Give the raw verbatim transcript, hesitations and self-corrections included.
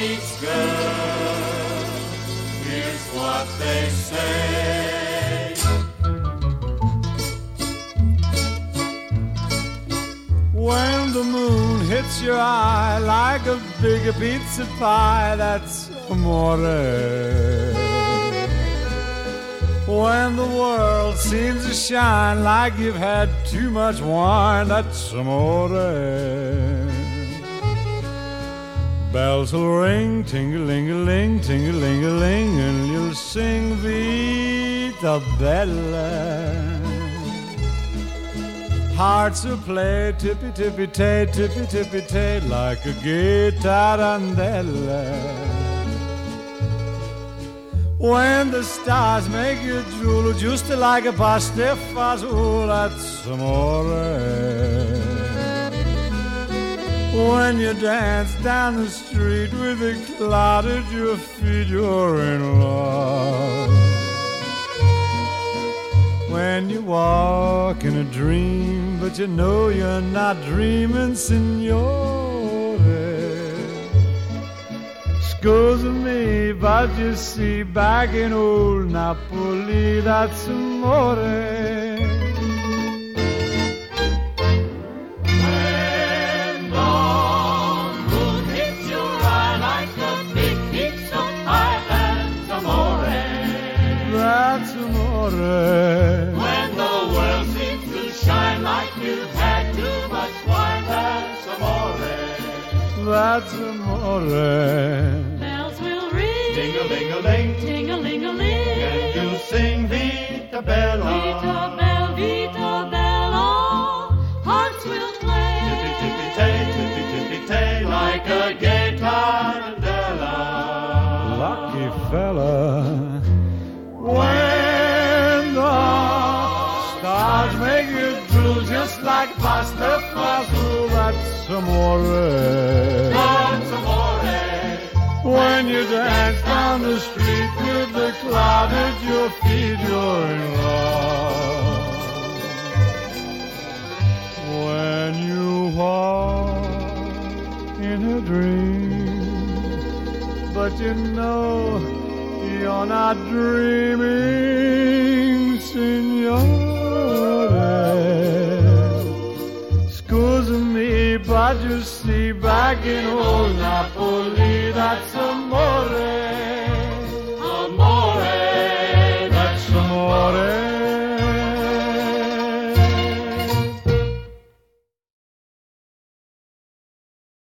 meets girl, here's what they say. When the moon hits your eye like a big pizza pie, that's amore. When the world seems to shine like you've had too much wine, that's amore. Bells will ring, ting-a-ling-a-ling, ting-a-ling-a-ling, and you'll sing Vita Bella. Hearts will play tippy-tippy-tay, tippy-tippy-tay, like a gay tarantella. When the stars make you drool, just like a pasta fazool, that's amore. When you dance down the street with a cloud at your feet, you're in love. When you walk in a dream, but you know you're not dreaming, signore. Scusa me, but you see, back in old Napoli, that's amore. That's amore. When the world seems to shine like you've had too much wine, that's amore. That's amore. Bells will ring, Ding-a-ling-a-ling, ting-a-ling-a-ling, and you'll sing Vita Bella. Vita Bella, Vita Bella. Hearts will play, Tippy-tippy-tay, tippy-tippy-tay, like a gay tarantella. Lucky fella. When the stars make you drool just like pasta fazool, that's amore. That's amore. When you dance down the street with the cloud at your feet, you're in love. When you walk in a dream, but you know you're not dreaming, signore. Scusa me, but you see, back in old Napoli,